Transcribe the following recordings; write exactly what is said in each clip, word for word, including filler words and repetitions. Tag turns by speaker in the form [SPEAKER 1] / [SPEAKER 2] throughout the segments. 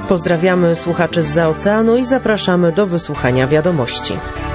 [SPEAKER 1] Pozdrawiamy słuchaczy zza oceanu i zapraszamy do wysłuchania wiadomości.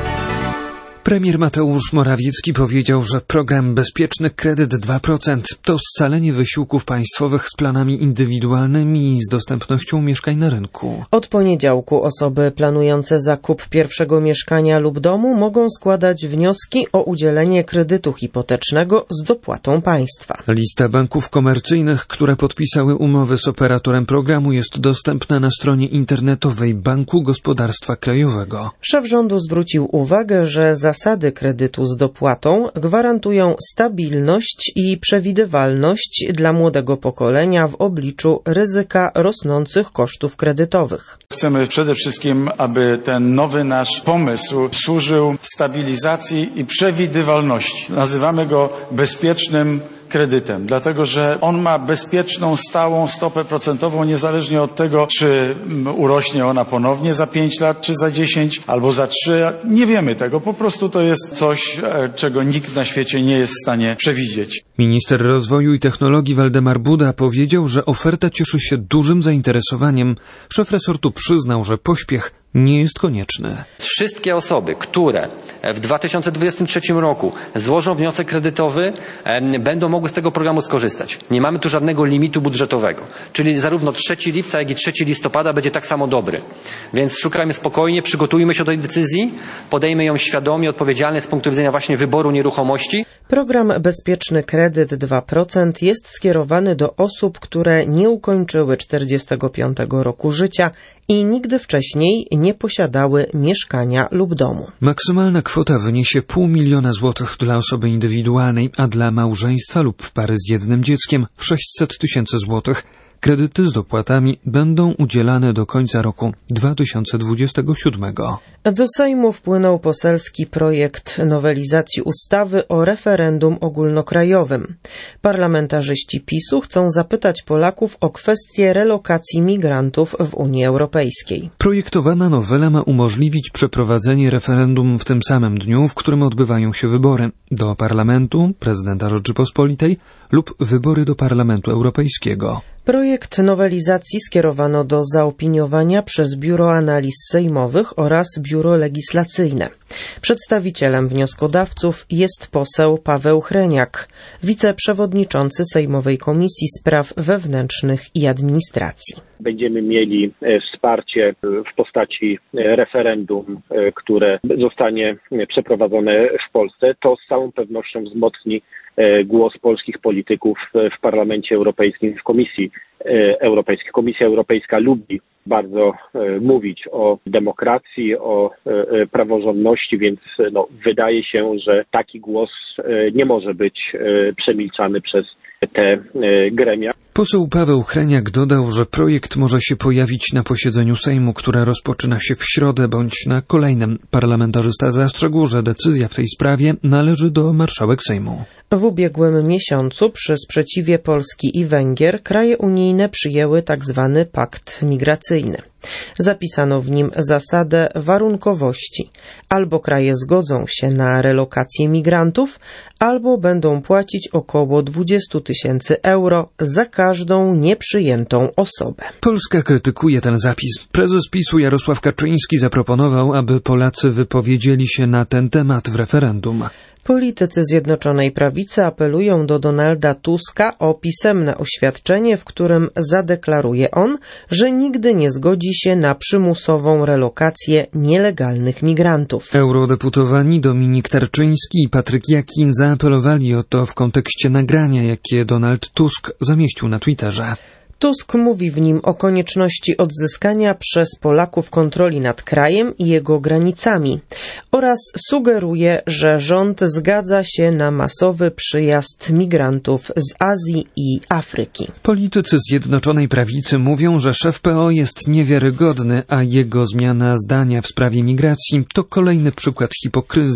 [SPEAKER 2] Premier Mateusz Morawiecki powiedział, że program Bezpieczny Kredyt dwa procent to scalenie wysiłków państwowych z planami indywidualnymi i z dostępnością mieszkań na rynku.
[SPEAKER 1] Od poniedziałku osoby planujące zakup pierwszego mieszkania lub domu mogą składać wnioski o udzielenie kredytu hipotecznego z dopłatą państwa.
[SPEAKER 2] Lista banków komercyjnych, które podpisały umowy z operatorem programu, jest dostępna na stronie internetowej Banku Gospodarstwa Krajowego.
[SPEAKER 1] Szef rządu zwrócił uwagę, że za Zasady kredytu z dopłatą gwarantują stabilność i przewidywalność dla młodego pokolenia w obliczu ryzyka rosnących kosztów kredytowych.
[SPEAKER 3] Chcemy przede wszystkim, aby ten nowy nasz pomysł służył stabilizacji i przewidywalności. Nazywamy go bezpiecznym kredytem, dlatego że on ma bezpieczną, stałą stopę procentową, niezależnie od tego, czy urośnie ona ponownie za pięć lat, czy za dziesięć, albo za trzy. Nie wiemy tego. Po prostu to jest coś, czego nikt na świecie nie jest w stanie przewidzieć.
[SPEAKER 2] Minister Rozwoju i Technologii Waldemar Buda powiedział, że oferta cieszy się dużym zainteresowaniem. Szef resortu przyznał, że pośpiech nie jest konieczny.
[SPEAKER 4] Wszystkie osoby, które w dwa tysiące dwudziestym trzecim roku złożą wniosek kredytowy, będą mogły z tego programu skorzystać. Nie mamy tu żadnego limitu budżetowego. Czyli zarówno trzeciego lipca, jak i trzeciego listopada będzie tak samo dobry. Więc szukajmy spokojnie, przygotujmy się do tej decyzji, podejmy ją świadomie, odpowiedzialnie z punktu widzenia właśnie wyboru nieruchomości.
[SPEAKER 1] Program Bezpieczny Kredyt dwa procent jest skierowany do osób, które nie ukończyły czterdziestego piątego roku życia i nigdy wcześniej nie posiadały mieszkania lub domu.
[SPEAKER 2] Maksymalna kwota wyniesie pół miliona złotych dla osoby indywidualnej, a dla małżeństwa lub pary z jednym dzieckiem sześćset tysięcy złotych. Kredyty z dopłatami będą udzielane do końca roku dwa tysiące dwudziestego siódmego.
[SPEAKER 1] Do Sejmu wpłynął poselski projekt nowelizacji ustawy o referendum ogólnokrajowym. Parlamentarzyści PiSu chcą zapytać Polaków o kwestię relokacji migrantów w Unii Europejskiej.
[SPEAKER 2] Projektowana nowela ma umożliwić przeprowadzenie referendum w tym samym dniu, w którym odbywają się wybory do Parlamentu, prezydenta Rzeczypospolitej lub wybory do Parlamentu Europejskiego.
[SPEAKER 1] Projekt nowelizacji skierowano do zaopiniowania przez Biuro Analiz Sejmowych oraz Biuro Legislacyjne. Przedstawicielem wnioskodawców jest poseł Paweł Hreniak, wiceprzewodniczący Sejmowej Komisji Spraw Wewnętrznych i Administracji.
[SPEAKER 5] Będziemy mieli wsparcie w postaci referendum, które zostanie przeprowadzone w Polsce. To z całą pewnością wzmocni głos polskich polityków w Parlamencie Europejskim, w Komisji Europejskiej. Komisja Europejska lubi bardzo mówić o demokracji, o praworządności, więc no, wydaje się, że taki głos nie może być przemilczany przez te gremia.
[SPEAKER 2] Poseł Paweł Hreniak dodał, że projekt może się pojawić na posiedzeniu Sejmu, które rozpoczyna się w środę bądź na kolejnym. Parlamentarzysta zastrzegł, że decyzja w tej sprawie należy do marszałek Sejmu.
[SPEAKER 1] W ubiegłym miesiącu przy sprzeciwie Polski i Węgier kraje unijne przyjęły tzw. pakt migracyjny. Zapisano w nim zasadę warunkowości. Albo kraje zgodzą się na relokację migrantów, albo będą płacić około dwadzieścia tysięcy euro za każdą nieprzyjętą osobę.
[SPEAKER 2] Polska krytykuje ten zapis. Prezes PiSu Jarosław Kaczyński zaproponował, aby Polacy wypowiedzieli się na ten temat w referendum.
[SPEAKER 1] Politycy Zjednoczonej Prawicy apelują do Donalda Tuska o pisemne oświadczenie, w którym zadeklaruje on, że nigdy nie zgodzi się na przymusową relokację nielegalnych migrantów.
[SPEAKER 2] Eurodeputowani Dominik Tarczyński i Patryk Jaki zaapelowali o to w kontekście nagrania, jakie Donald Tusk zamieścił na Twitterze.
[SPEAKER 1] Tusk mówi w nim o konieczności odzyskania przez Polaków kontroli nad krajem i jego granicami oraz sugeruje, że rząd zgadza się na masowy przyjazd migrantów z Azji i Afryki.
[SPEAKER 2] Politycy Zjednoczonej Prawicy mówią, że szef P O jest niewiarygodny, a jego zmiana zdania w sprawie migracji to kolejny przykład hipokryzji.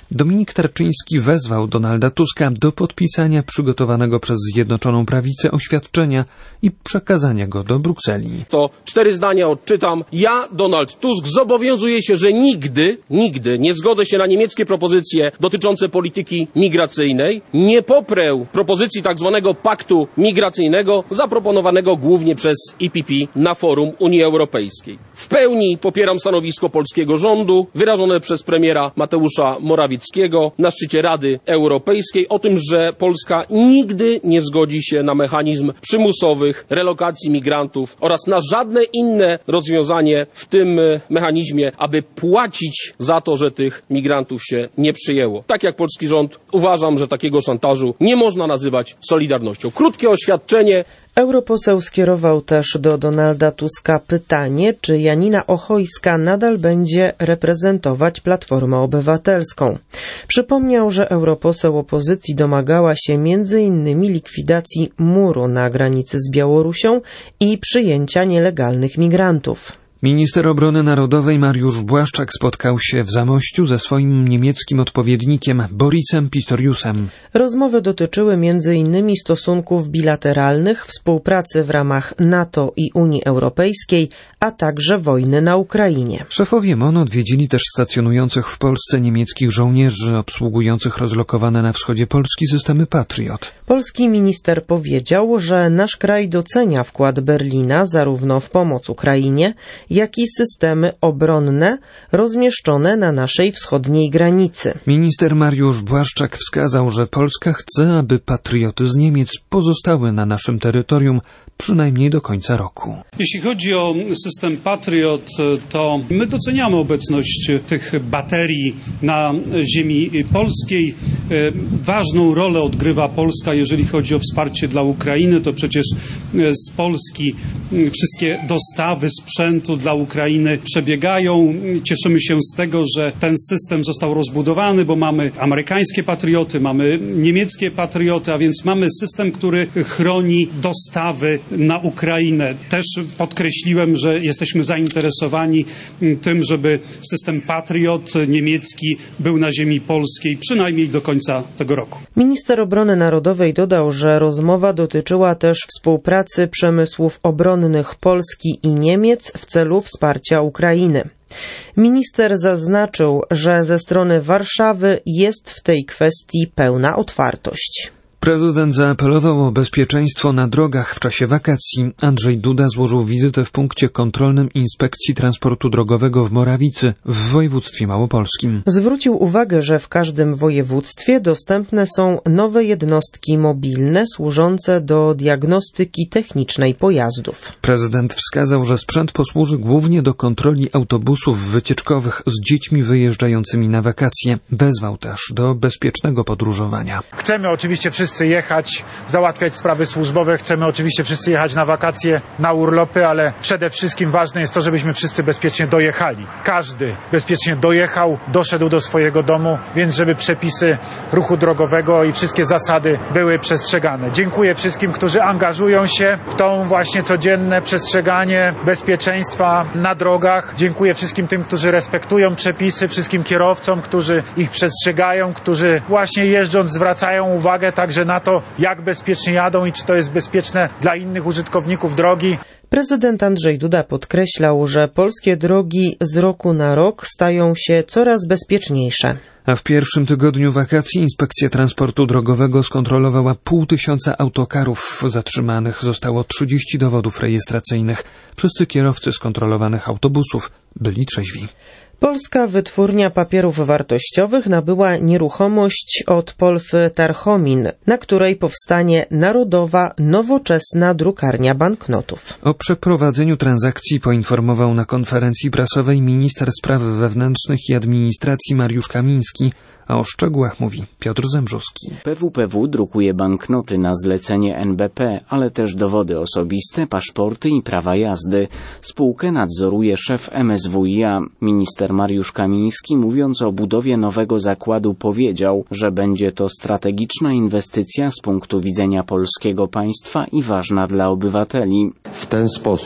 [SPEAKER 2] Dominik Tarczyński wezwał Donalda Tuska do podpisania przygotowanego przez Zjednoczoną Prawicę oświadczenia i przekazania go do Brukseli.
[SPEAKER 6] To cztery zdania odczytam. Ja, Donald Tusk, zobowiązuję się, że nigdy, nigdy nie zgodzę się na niemieckie propozycje dotyczące polityki migracyjnej. Nie poprę propozycji tak zwanego paktu migracyjnego zaproponowanego głównie przez E P P na forum Unii Europejskiej. W pełni popieram stanowisko polskiego rządu wyrażone przez premiera Mateusza Morawieckiego na szczycie Rady Europejskiej o tym, że Polska nigdy nie zgodzi się na mechanizm przymusowych relokacji migrantów oraz na żadne inne rozwiązanie w tym mechanizmie, aby płacić za to, że tych migrantów się nie przyjęło. Tak jak polski rząd, uważam, że takiego szantażu nie można nazywać solidarnością. Krótkie oświadczenie.
[SPEAKER 1] Europoseł skierował też do Donalda Tuska pytanie, czy Janina Ochojska nadal będzie reprezentować Platformę Obywatelską. Przypomniał, że europoseł opozycji domagała się między innymi likwidacji muru na granicy z Białorusią i przyjęcia nielegalnych migrantów.
[SPEAKER 2] Minister Obrony Narodowej Mariusz Błaszczak spotkał się w Zamościu ze swoim niemieckim odpowiednikiem Borisem Pistoriusem.
[SPEAKER 1] Rozmowy dotyczyły między innymi stosunków bilateralnych, współpracy w ramach NATO i Unii Europejskiej, a także wojny na Ukrainie.
[SPEAKER 2] Szefowie M O N odwiedzili też stacjonujących w Polsce niemieckich żołnierzy obsługujących rozlokowane na wschodzie Polski systemy Patriot.
[SPEAKER 1] Polski minister powiedział, że nasz kraj docenia wkład Berlina zarówno w pomoc Ukrainie, jak i systemy obronne rozmieszczone na naszej wschodniej granicy.
[SPEAKER 2] Minister Mariusz Błaszczak wskazał, że Polska chce, aby patrioty z Niemiec pozostały na naszym terytorium przynajmniej do końca roku.
[SPEAKER 7] Jeśli chodzi o system Patriot, to my doceniamy obecność tych baterii na ziemi polskiej. Ważną rolę odgrywa Polska, jeżeli chodzi o wsparcie dla Ukrainy. To przecież z Polski wszystkie dostawy sprzętu dla Ukrainy przebiegają. Cieszymy się z tego, że ten system został rozbudowany, bo mamy amerykańskie patrioty, mamy niemieckie patrioty, a więc mamy system, który chroni dostawy na Ukrainę. Też podkreśliłem, że jesteśmy zainteresowani tym, żeby system Patriot niemiecki był na ziemi polskiej przynajmniej do końca tego roku.
[SPEAKER 1] Minister Obrony Narodowej dodał, że rozmowa dotyczyła też współpracy przemysłów obronnych Polski i Niemiec w celu wsparcia Ukrainy. Minister zaznaczył, że ze strony Warszawy jest w tej kwestii pełna otwartość.
[SPEAKER 2] Prezydent zaapelował o bezpieczeństwo na drogach w czasie wakacji. Andrzej Duda złożył wizytę w punkcie kontrolnym Inspekcji Transportu Drogowego w Morawicy w województwie małopolskim.
[SPEAKER 1] Zwrócił uwagę, że w każdym województwie dostępne są nowe jednostki mobilne służące do diagnostyki technicznej pojazdów.
[SPEAKER 2] Prezydent wskazał, że sprzęt posłuży głównie do kontroli autobusów wycieczkowych z dziećmi wyjeżdżającymi na wakacje. Wezwał też do bezpiecznego podróżowania.
[SPEAKER 8] Chcemy oczywiście wszyscy jechać, załatwiać sprawy służbowe. Chcemy oczywiście wszyscy jechać na wakacje, na urlopy, ale przede wszystkim ważne jest to, żebyśmy wszyscy bezpiecznie dojechali. Każdy bezpiecznie dojechał, doszedł do swojego domu, więc żeby przepisy ruchu drogowego i wszystkie zasady były przestrzegane. Dziękuję wszystkim, którzy angażują się w tą właśnie codzienne przestrzeganie bezpieczeństwa na drogach. Dziękuję wszystkim tym, którzy respektują przepisy, wszystkim kierowcom, którzy ich przestrzegają, którzy właśnie jeżdżąc zwracają uwagę także na to, jak bezpiecznie jadą i czy to jest bezpieczne dla innych użytkowników drogi.
[SPEAKER 1] Prezydent Andrzej Duda podkreślał, że polskie drogi z roku na rok stają się coraz bezpieczniejsze.
[SPEAKER 2] A w pierwszym tygodniu wakacji Inspekcja Transportu Drogowego skontrolowała pół tysiąca autokarów. Zatrzymanych zostało trzydzieści dowodów rejestracyjnych. Wszyscy kierowcy skontrolowanych autobusów byli trzeźwi.
[SPEAKER 1] Polska Wytwórnia Papierów Wartościowych nabyła nieruchomość od Polfy Tarchomin, na której powstanie narodowa, nowoczesna drukarnia banknotów.
[SPEAKER 2] O przeprowadzeniu transakcji poinformował na konferencji prasowej minister spraw wewnętrznych i administracji Mariusz Kamiński, a o szczegółach mówi Piotr Zembrowski.
[SPEAKER 9] P W P W drukuje banknoty na zlecenie N B P, ale też dowody osobiste, paszporty i prawa jazdy. Spółkę nadzoruje szef M S W i A. Minister Mariusz Kamiński, mówiąc o budowie nowego zakładu, powiedział, że będzie to strategiczna inwestycja z punktu widzenia polskiego państwa i ważna dla obywateli.
[SPEAKER 10] W ten sposób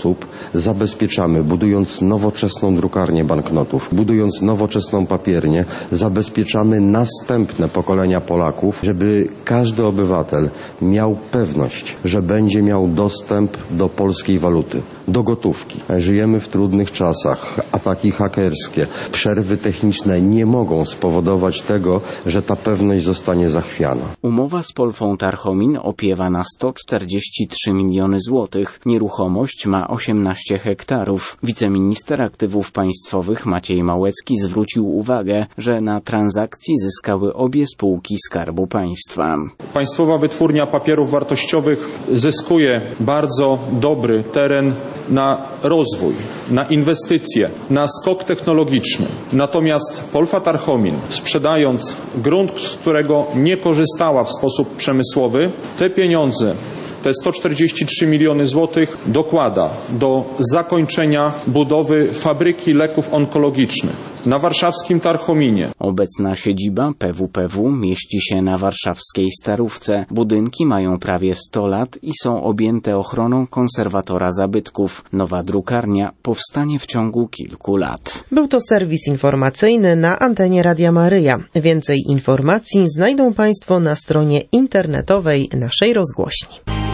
[SPEAKER 10] zabezpieczamy, budując nowoczesną drukarnię banknotów, budując nowoczesną papiernię, zabezpieczamy następne pokolenia Polaków, żeby każdy obywatel miał pewność, że będzie miał dostęp do polskiej waluty, do gotówki. Żyjemy w trudnych czasach. Ataki hakerskie, przerwy techniczne nie mogą spowodować tego, że ta pewność zostanie zachwiana.
[SPEAKER 9] Umowa z Polfą Tarchomin opiewa na sto czterdzieści trzy miliony złotych. Nieruchomość ma osiemnaście hektarów. Wiceminister Aktywów Państwowych Maciej Małecki zwrócił uwagę, że na transakcji zyskały obie spółki Skarbu Państwa.
[SPEAKER 11] Państwowa Wytwórnia Papierów Wartościowych zyskuje bardzo dobry teren na rozwój, na inwestycje, na skok technologiczny. Natomiast Polfa Tarchomin, sprzedając grunt, z którego nie korzystała w sposób przemysłowy, te pieniądze, te sto czterdzieści trzy miliony złotych dokłada do zakończenia budowy fabryki leków onkologicznych na warszawskim Tarchominie.
[SPEAKER 9] Obecna siedziba P W P W mieści się na warszawskiej Starówce. Budynki mają prawie sto lat i są objęte ochroną konserwatora zabytków. Nowa drukarnia powstanie w ciągu kilku lat.
[SPEAKER 1] Był to serwis informacyjny na antenie Radia Maryja. Więcej informacji znajdą Państwo na stronie internetowej naszej rozgłośni.